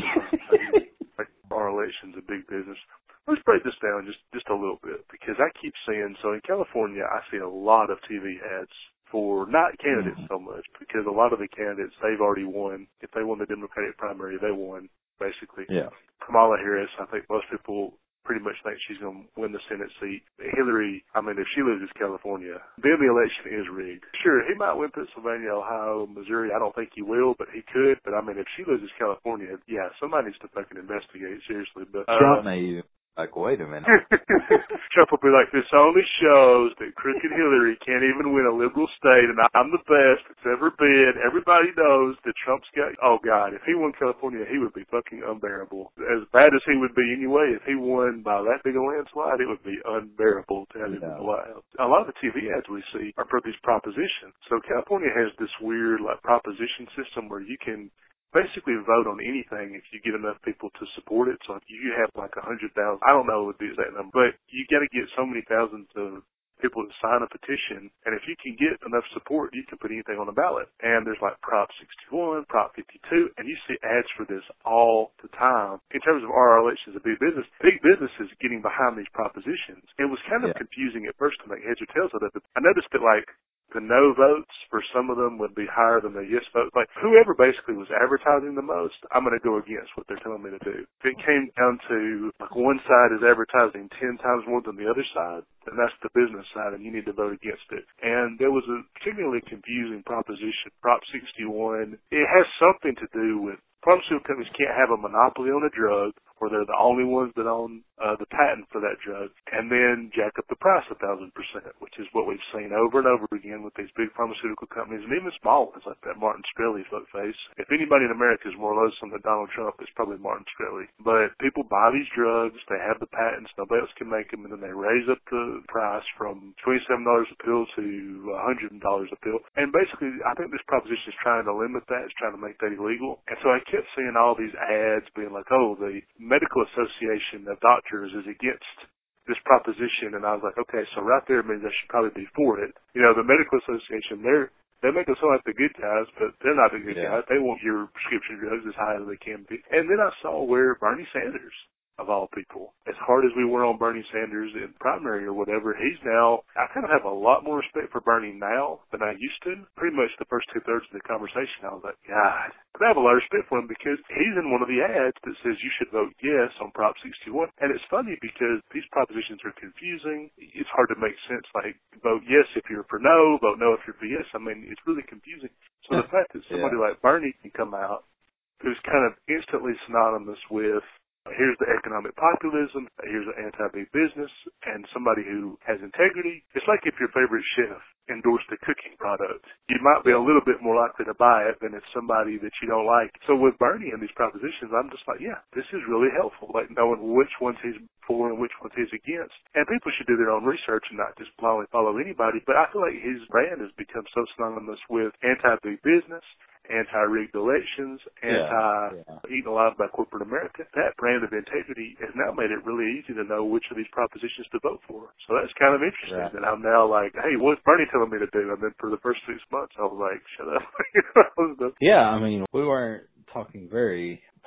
Speaker 1: Like, our election's a big business. Let's break this down just, just a little bit, because I keep seeing, so in California, I see a lot of T V ads for not candidates
Speaker 2: Mm-hmm.
Speaker 1: so much, because a lot of the candidates, they've already won. If they won the Democratic primary, they won, basically.
Speaker 2: Yeah.
Speaker 1: Kamala Harris, I think most people pretty much think she's going to win the Senate seat. Hillary, I mean, if she loses California, then the election is rigged. Sure, he might win Pennsylvania, Ohio, Missouri. I don't think he will, but he could. But, I mean, if she loses California, yeah, somebody needs to fucking investigate, seriously. But uh,
Speaker 2: Trump may even, like, wait a minute.
Speaker 1: Trump will be like, this only shows that crooked Hillary can't even win a liberal state, and I'm the best it's ever been. Everybody knows that Trump's got, oh God, if he won California, he would be fucking unbearable. As bad as he would be anyway, if he won by that big a landslide, it would be unbearable to have him in the White House. A lot of the T V ads we see are for these propositions. So California has this weird, like, proposition system where you can basically vote on anything if you get enough people to support it. So if you have like a hundred thousand, I don't know the exact number, but you got to get so many thousands of people to sign a petition, and if you can get enough support, you can put anything on the ballot. And there's like Prop sixty-one, Prop fifty-two, and you see ads for this all the time. In terms of our elections of big business, big business is getting behind these propositions. It was kind of
Speaker 2: Yeah.
Speaker 1: confusing at first to make heads or tails of it, but I noticed that like the no votes for some of them would be higher than the yes votes. Like, whoever basically was advertising the most, I'm going to go against what they're telling me to do. If it came down to, like, one side is advertising ten times more than the other side, then that's the business side, and you need to vote against it. And there was a particularly confusing proposition, Prop sixty-one. It has something to do with pharmaceutical companies can't have a monopoly on a drug, or they're the only ones that own uh, the patent for that drug, and then jack up the price a thousand percent, which is what we've seen over and over again with these big pharmaceutical companies, and even small ones like that Martin Shkreli fuckface. If anybody in America is more loathsome than Donald Trump, it's probably Martin Shkreli. But people buy these drugs, they have the patents, nobody else can make them, and then they raise up the price from twenty-seven dollars a pill to one hundred dollars a pill. And basically, I think this proposition is trying to limit that, it's trying to make that illegal. And so I kept seeing all these ads being like, oh, the Medical Association of Doctors is against this proposition, and I was like, okay, so right there means I should probably be for it. You know, the Medical Association, they're they make us sound like the good guys, but they're not the good
Speaker 2: Yeah.
Speaker 1: guys. They want your prescription drugs as high as they can be. And then I saw where Bernie Sanders, of all people, as hard as we were on Bernie Sanders in primary or whatever, he's now, I kind of have a lot more respect for Bernie now than I used to. Pretty much the first two thirds of the conversation, I was like, God. But I have a lot of respect for him because he's in one of the ads that says you should vote yes on Prop sixty-one. And it's funny because these propositions are confusing. It's hard to make sense, like vote yes if you're for no, vote no if you're for yes. I mean, it's really confusing. So the fact that somebody
Speaker 2: Yeah.
Speaker 1: like Bernie can come out who's kind of instantly synonymous with here's the economic populism, here's the anti-big business, and somebody who has integrity. It's like if your favorite chef endorsed a cooking product. You might be a little bit more likely to buy it than if somebody that you don't like. So with Bernie and these propositions, I'm just like, yeah, this is really helpful, like knowing which ones he's for and which ones he's against. And people should do their own research and not just blindly follow anybody. But I feel like his brand has become so synonymous with anti-big business, anti-rigged elections, anti-eaten alive by corporate America. That brand of integrity has now made it really easy to know which of these propositions to vote for. So that's kind of interesting
Speaker 2: Right.
Speaker 1: that I'm now like, hey, what's Bernie telling me to do? And then for the first six months, I was like, shut up.
Speaker 2: Yeah, I mean, we weren't talking very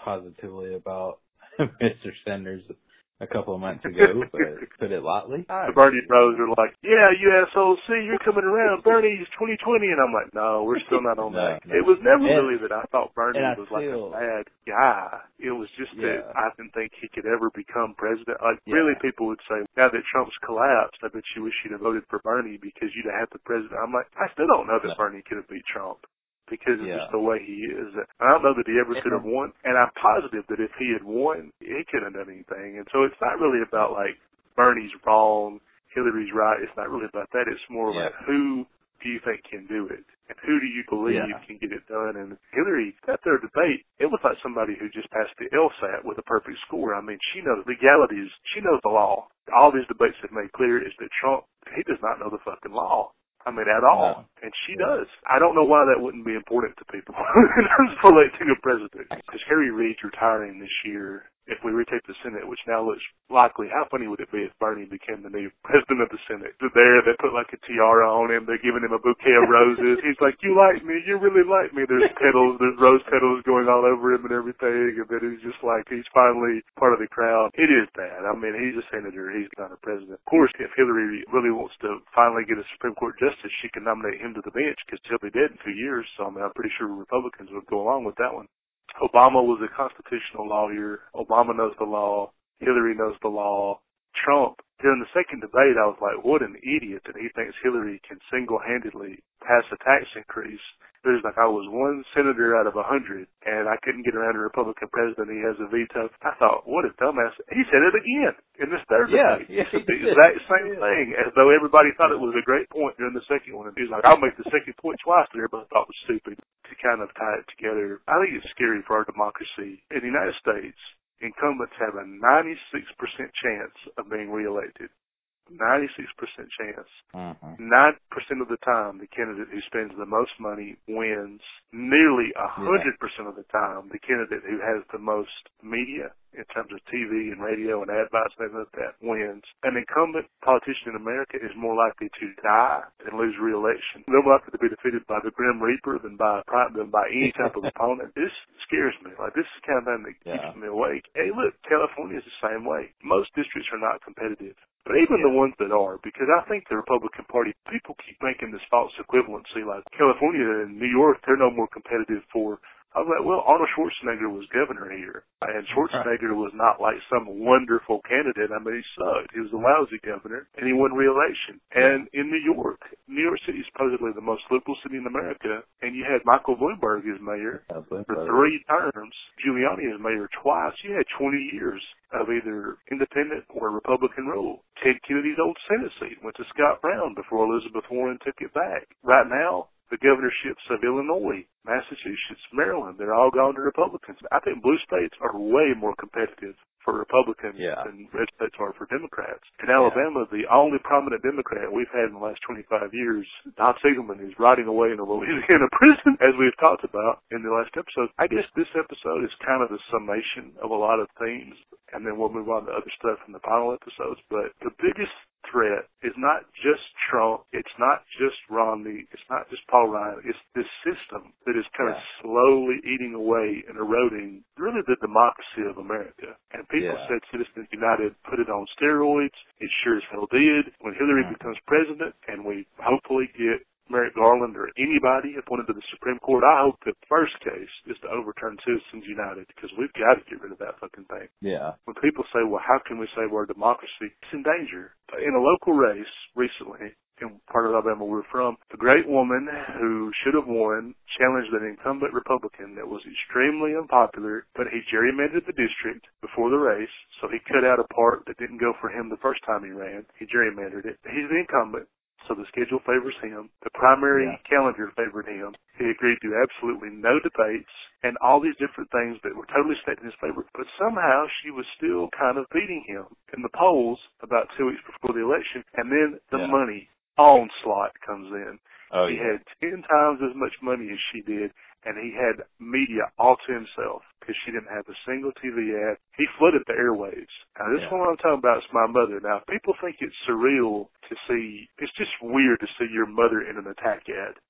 Speaker 2: positively about Mister Sanders a couple of months ago, but put it lightly.
Speaker 1: The Bernie bros are like, yeah, you assholes, see, you're coming around. Bernie's twenty twenty. And I'm like, no, we're still not on
Speaker 2: no,
Speaker 1: that.
Speaker 2: No.
Speaker 1: It was never
Speaker 2: and,
Speaker 1: really that I thought Bernie was like
Speaker 2: feel,
Speaker 1: a bad guy. It was just
Speaker 2: yeah.
Speaker 1: that I didn't think he could ever become president. Like,
Speaker 2: yeah.
Speaker 1: really, people would say, now that Trump's collapsed, I bet you wish you'd have voted for Bernie because you'd have had the president. I'm like, I still don't know that
Speaker 2: no.
Speaker 1: Bernie could have beat Trump. Because of
Speaker 2: yeah.
Speaker 1: just the way he is. I don't know that he ever could have won, and I'm positive that if he had won, he couldn't have done anything. And so it's not really about, like, Bernie's wrong, Hillary's right. It's not really about that. It's more
Speaker 2: yeah.
Speaker 1: about who do you think can do it, and who do you believe
Speaker 2: yeah.
Speaker 1: can get it done. And Hillary, at their debate, it was like somebody who just passed the LSAT with a perfect score. I mean, she knows legalities. She knows the law. All these debates have made clear is that Trump, he does not know the fucking law. I mean, at all.
Speaker 2: No.
Speaker 1: And she
Speaker 2: yeah.
Speaker 1: does. I don't know why that wouldn't be important to people in terms of electing a president. Because Harry Reid's retiring this year. If we retake the Senate, which now looks likely, how funny would it be if Bernie became the new president of the Senate? They're there, they put like a tiara on him, they're giving him a bouquet of roses. He's like, you like me, you really like me. There's petals, there's rose petals going all over him and everything, and then he's just like, he's finally part of the crowd. It is bad. I mean, he's a senator, he's not a president. Of course, if Hillary really wants to finally get a Supreme Court justice, she can nominate him to the bench because he'll be dead in two years, so I mean, I'm pretty sure Republicans would go along with that one. Obama was a constitutional lawyer. Obama knows the law. Hillary knows the law. Trump, during the second debate, I was like, what an idiot that he thinks Hillary can single-handedly pass a tax increase. It was like I was one senator out of a hundred, and I couldn't get around a Republican president. He has a veto. I thought, what a dumbass. He said it again in this third
Speaker 2: yeah,
Speaker 1: debate.
Speaker 2: Yeah,
Speaker 1: the exact same yeah. thing, as though everybody thought it was a great point during the second one. And he was like, I'll make the second point twice that everybody thought was stupid. To kind of tie it together, I think it's scary for our democracy. In the United States, incumbents have a ninety-six percent chance of being reelected. ninety-six percent chance.
Speaker 2: Uh-huh.
Speaker 1: nine percent of the time, the candidate who spends the most money wins. Nearly one hundred percent of the time, the candidate who has the most media in terms of T V and radio and ad buys and like that wins. An incumbent politician in America is more likely to die and lose re-election. They're more likely to be defeated by the Grim Reaper than by than by any type of opponent. This scares me. Like, this is kind of thing that keeps yeah. me awake. Hey, look, California is the same way. Most districts are not competitive. But even yeah. the ones that are, because I think the Republican Party, people keep making this false equivalency, like California and New York, they're no more competitive for. I was like, well, Arnold Schwarzenegger was governor here, and Schwarzenegger was not like some wonderful candidate. I mean, he sucked. He was a lousy governor, and he won re-election. And in New York, New York City is supposedly the most liberal city in America, and you had Michael Bloomberg as mayor for three terms, Giuliani as mayor twice. You had twenty years of either independent or Republican rule. Ted Kennedy's old Senate seat went to Scott Brown before Elizabeth Warren took it back. Right now, the governorships of Illinois, Massachusetts, Maryland, they're all gone to Republicans. I think blue states are way more competitive for Republicans
Speaker 2: yeah.
Speaker 1: than red states are for Democrats. In Alabama, yeah. the only prominent Democrat we've had in the last twenty-five years, Don Siegelman, is rotting away in a Louisiana prison, as we've talked about in the last episode. I guess this episode is kind of a summation of a lot of themes, and then we'll move on to other stuff in the final episodes. But the biggest threat is not just Trump, it's not just Romney, it's not just Paul Ryan, it's this system that is kind yeah. of slowly eating away and eroding really the democracy of America. And people
Speaker 2: yeah.
Speaker 1: said Citizens United put it on steroids. It sure as hell did. When Hillary mm-hmm. becomes president and we hopefully get Merrick Garland or anybody appointed to the Supreme Court, I hope the first case is to overturn Citizens United, because we've got to get rid of that fucking thing.
Speaker 2: Yeah.
Speaker 1: When people say, well, how can we save our democracy? It's in danger. In a local race recently, in part of Alabama we're from, a great woman who should have won challenged an incumbent Republican that was extremely unpopular, but he gerrymandered the district before the race, so he cut out a part that didn't go for him the first time he ran. He gerrymandered it. He's the incumbent, so the schedule favors him. The primary yeah. calendar favored him. He agreed to absolutely no debates and all these different things that were totally stated in his favor. But somehow she was still kind of beating him in the polls about two weeks before the election. And then the yeah. money onslaught comes in.
Speaker 2: Oh,
Speaker 1: he
Speaker 2: yeah.
Speaker 1: had ten times as much money as she did, and he had media all to himself because she didn't have a single T V ad. He flooded the airwaves. Now, this yeah. one I'm talking about is my mother. Now, people think it's surreal to see, it's just weird to see your mother in an attack ad.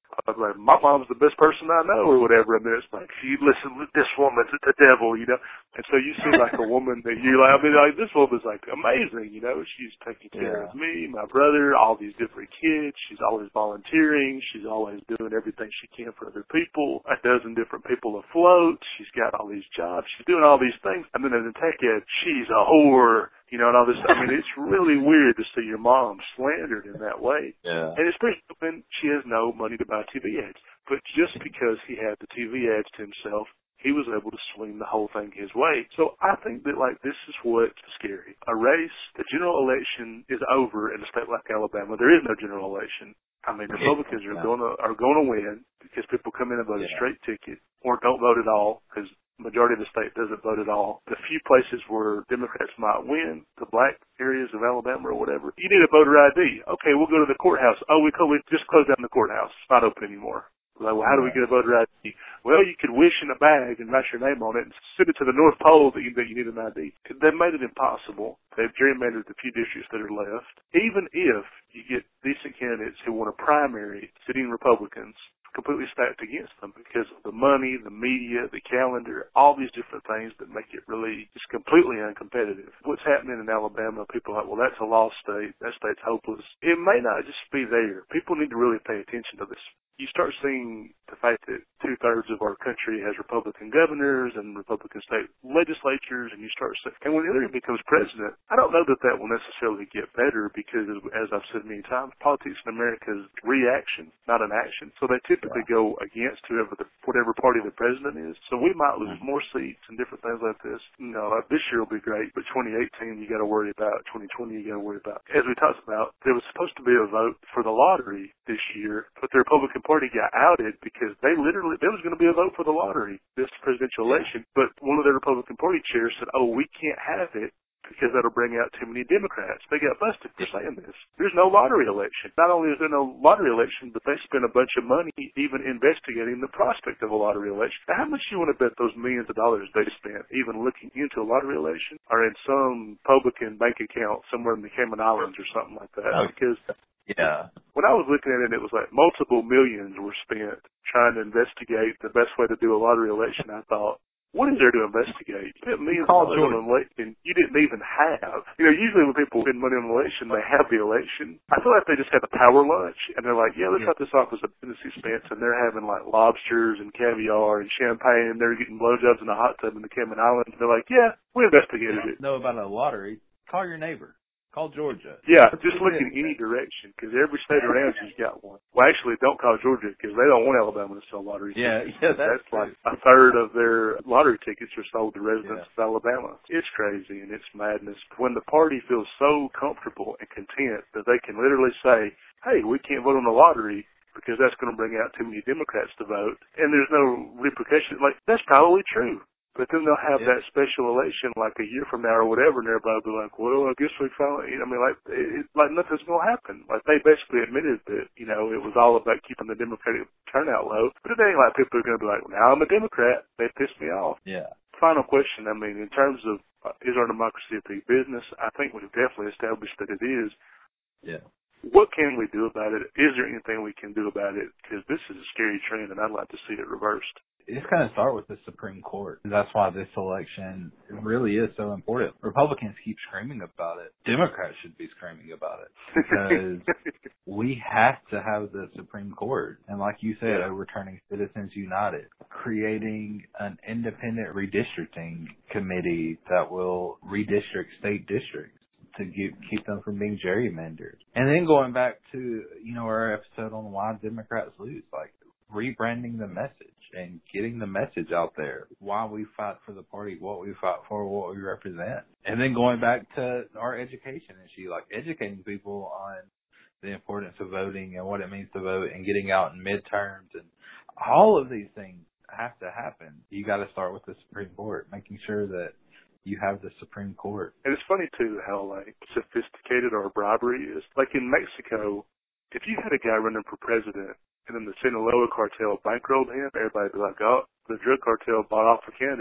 Speaker 1: I was like, my mom's the best person I know or whatever. And then it's like, you listen, this woman's the devil, you know. And so you see like a woman that you like, I mean, like this woman's like amazing, you know. She's taking care
Speaker 2: Yeah.
Speaker 1: of me, my brother, all these different kids. She's always volunteering. She's always doing everything she can for other people. A dozen different people afloat. She's got all these jobs. She's doing all these things. And then in the tech ed, she's a whore. You know, and all this. I mean, it's really weird to see your mom slandered in that way.
Speaker 2: Yeah.
Speaker 1: And especially when she has no money to buy T V ads. But just because he had the T V ads to himself, he was able to swing the whole thing his way. So I think that, like, this is what's scary. A race, the general election is over in a state like Alabama. There is no general election. I mean, Republicans are
Speaker 2: Yeah.
Speaker 1: going to are going to win because people come in and vote a
Speaker 2: Yeah.
Speaker 1: straight ticket or don't vote at all because majority of the state doesn't vote at all. The few places where Democrats might win, the black areas of Alabama or whatever, you need a voter I D. Okay, we'll go to the courthouse. Oh, we, we just closed down the courthouse. It's not open anymore. Like, well, how do we get a voter I D? Well, you could wish in a bag and write your name on it and send it to the North Pole that you, that you need an I D. They've made it impossible. They've gerrymandered the few districts that are left. Even if you get decent candidates who want a primary, sitting Republicans, completely stacked against them because of the money, the media, the calendar, all these different things that make it really just completely uncompetitive. What's happening in Alabama, people are like, well, that's a lost state. That state's hopeless. It may not just be there. People need to really pay attention to this. You start seeing the fact that two-thirds of our country has Republican governors and Republican state legislatures, and you start seeing, and when Hillary becomes president, I don't know that that will necessarily get better because, as I've said many times, politics in America is reaction, not an action. So they typically
Speaker 2: Yeah.
Speaker 1: go against whoever the, whatever party the president is. So we might lose more seats and different things like this. You know, like this year will be great, but twenty eighteen you got to worry about, twenty twenty you got to worry about. As we talked about, there was supposed to be a vote for the lottery this year, but the Republican Party got outed because they literally, there was going to be a vote for the lottery this presidential election, but one of the Republican Party chairs said, oh, we can't have it because that'll bring out too many Democrats. They got busted for saying this. There's no lottery election. Not only is there no lottery election, but they spent a bunch of money even investigating the prospect of a lottery election. Now, how much do you want to bet those millions of dollars they spent even looking into a lottery election are in some Republican bank account somewhere in the Cayman Islands or something like that?
Speaker 2: Oh,
Speaker 1: because
Speaker 2: yeah.
Speaker 1: when I was looking at it, it was like multiple millions were spent trying to investigate the best way to do a lottery election. I thought, what is there to investigate? You spent millions of dollars on an election you didn't even have. You know, usually when people spend money on an election, they have the election. I feel like they just had a power lunch, and they're like, yeah, let's
Speaker 2: Yeah.
Speaker 1: write this off as a business expense, and they're having like lobsters and caviar and champagne, and they're getting blowjobs in a hot tub in the Cayman Islands. They're like, yeah, we investigated it.
Speaker 2: Know about a lottery? Call your neighbor. Call Georgia.
Speaker 1: Yeah, just look in any direction because every state around you's got one. Well, actually, don't call Georgia because they don't want Alabama to sell lottery
Speaker 2: Yeah,
Speaker 1: tickets.
Speaker 2: yeah, that's,
Speaker 1: that's like a third of their lottery tickets are sold to residents
Speaker 2: Yeah.
Speaker 1: of Alabama. It's crazy and it's madness. When the party feels so comfortable and content that they can literally say, hey, we can't vote on the lottery because that's going to bring out too many Democrats to vote, and there's no repercussions. Like, that's probably true. But then they'll have
Speaker 2: Yeah.
Speaker 1: that special election like a year from now or whatever, and everybody will be like, well, I guess we finally, I mean, like, it, like nothing's going to happen. Like, they basically admitted that, you know, it was all about keeping the Democratic turnout low. But it ain't like people are going to be like, well, now I'm a Democrat. They pissed me off.
Speaker 2: Yeah.
Speaker 1: Final question, I mean, in terms of, uh, is our democracy a big business? I think we've definitely established that it is.
Speaker 2: Yeah.
Speaker 1: What can we do about it? Is there anything we can do about it? Because this is a scary trend, and I'd like to see it reversed.
Speaker 2: It's going to start with the Supreme Court. That's why this election really is so important. Republicans keep screaming about it. Democrats should be screaming about it because we have to have the Supreme Court. And like you said,
Speaker 1: Yeah.
Speaker 2: overturning Citizens United, creating an independent redistricting committee that will redistrict state districts to get, keep them from being gerrymandered. And then going back to, you know, our episode on why Democrats lose, like rebranding the message and getting the message out there, why we fight for the party, what we fight for, what we represent. And then going back to our education issue, like educating people on the importance of voting and what it means to vote and getting out in midterms, and all of these things have to happen. You got to start with the Supreme Court, making sure that you have the Supreme Court.
Speaker 1: And it's funny, too, how, like, sophisticated our bribery is. Like, in Mexico, if you had a guy running for president and then the Sinaloa cartel bankrolled him, everybody would be like, oh, the drug cartel bought off a candidate.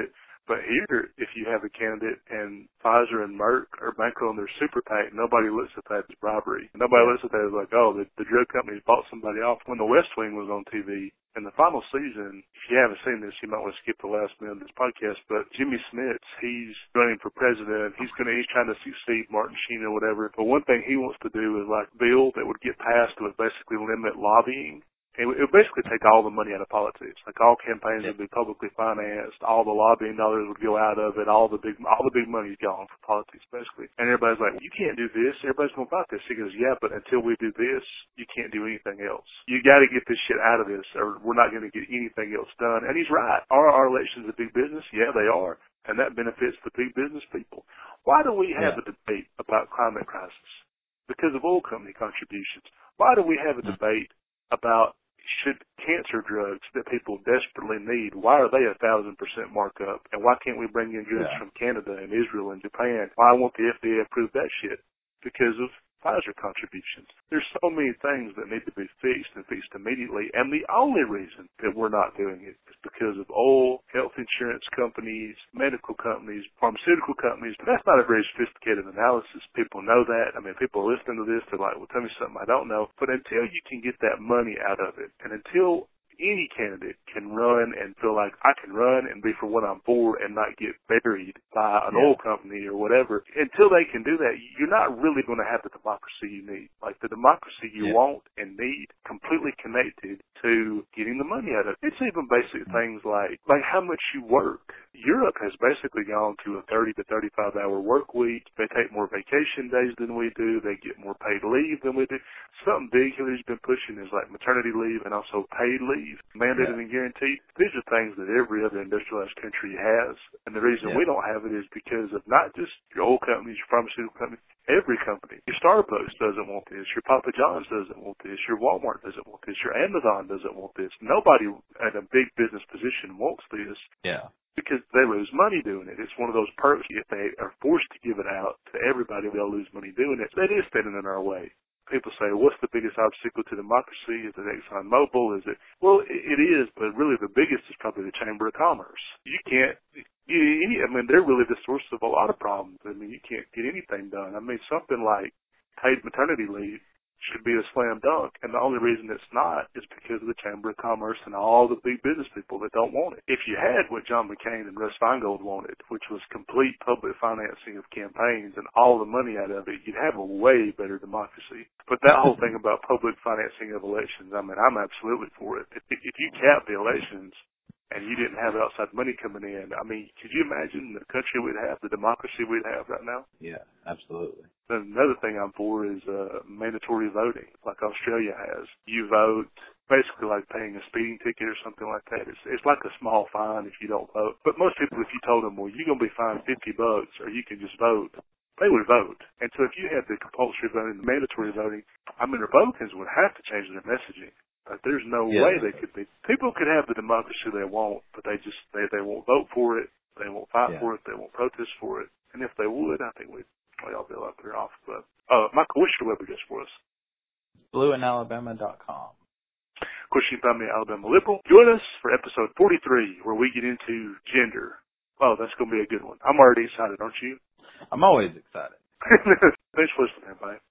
Speaker 1: But here, if you have a candidate and Pfizer and Merck are bankrolling their super PAC, nobody looks at that as bribery. Nobody
Speaker 2: yeah.
Speaker 1: looks at that as like, oh, the, the drug companies bought somebody off. When The West Wing was on T V, in the final season, if you haven't seen this, you might want to skip the last minute of this podcast, but Jimmy Smits, he's running for president. He's going to, he's trying to succeed Martin Sheen or whatever. But one thing he wants to do is like a bill that would get passed that would basically limit lobbying. It would basically take all the money out of politics. Like all campaigns
Speaker 2: yeah.
Speaker 1: would be publicly financed, all the lobbying dollars would go out of it, all the big, all the big money's gone for politics basically. And everybody's like, you can't do this. Everybody's going to fight this. He goes, yeah, but until we do this, you can't do anything else. You got to get this shit out of this, or we're not going to get anything else done. And he's right. Are our elections a big business? Yeah, they are, and that benefits the big business people. Why do we have yeah. a debate about climate crisis? Because of oil company contributions. Why do we have a debate about should cancer drugs that people desperately need, why are they a thousand percent markup? And why can't we bring in drugs yeah. from Canada and Israel and Japan? Why won't the F D A approve that shit? Because of Pfizer contributions. There's so many things that need to be fixed and fixed immediately. And the only reason that we're not doing it is because of oil, health insurance companies, medical companies, pharmaceutical companies. But that's not a very sophisticated analysis. People know that. I mean, people listening to this, they're like, well, tell me something I don't know. But until you can get that money out of it, and until any candidate can run and feel like I can run and be for what I'm for and not get buried by an yeah. oil company or whatever. Until they can do that, you're not really going to have the democracy you need. Like the democracy you yeah. want and need completely connected to getting the money out of it. It's even basic mm-hmm. things like, like how much you work. Europe has basically gone to a thirty to thirty-five hour work week. They take more vacation days than we do. They get more paid leave than we do. Something big Hillary's been pushing is like maternity leave and also paid leave, mandated yeah. and guaranteed. These are things that every other industrialized country has. And the reason yeah. we don't have it is because of not just your oil companies, your pharmaceutical companies, every company. Your Starbucks doesn't want this. Your Papa John's doesn't want this. Your Walmart doesn't want this. Your Amazon doesn't want this. Nobody at a big business position wants this.
Speaker 2: Yeah.
Speaker 1: Because they lose money doing it. It's one of those perks. If they are forced to give it out to everybody, they'll lose money doing it. That is standing in our way. People say, what's the biggest obstacle to democracy? Is it ExxonMobil? Is it? Well, it is, but really the biggest is probably the Chamber of Commerce. You can't, you, I mean, they're really the source of a lot of problems. I mean, you can't get anything done. I mean, something like paid maternity leave should be a slam dunk, and the only reason it's not is because of the Chamber of Commerce and all the big business people that don't want it. If you had what John McCain and Russ Feingold wanted, which was complete public financing of campaigns and all the money out of it, you'd have a way better democracy. But that whole thing about public financing of elections, I mean, I'm absolutely for it. If, if you cap the elections and you didn't have outside money coming in, I mean, could you imagine the country we'd have, the democracy we'd have right now?
Speaker 2: Yeah, absolutely.
Speaker 1: Then another thing I'm for is uh, mandatory voting, like Australia has. You vote basically like paying a speeding ticket or something like that. It's it's like a small fine if you don't vote. But most people, if you told them, well, you're going to be fined fifty bucks or you can just vote, they would vote. And so if you had the compulsory voting, the mandatory voting, I mean, Republicans would have to change their messaging. Like, there's no yeah. way they could be. People could have the democracy they want, but they just, they, they won't vote for it. They won't fight yeah. for it. They won't protest for it. And if they would, I think we'd, well, I'll be a lot better off. But, uh, Michael, what's your web address for us?
Speaker 2: blue in alabama dot com.
Speaker 1: Of course, you can find me at Alabama Liberal. Join us for episode forty-three, where we get into gender. Oh, that's going to be a good one. I'm already excited, aren't you?
Speaker 2: I'm always excited.
Speaker 1: Thanks for listening, everybody.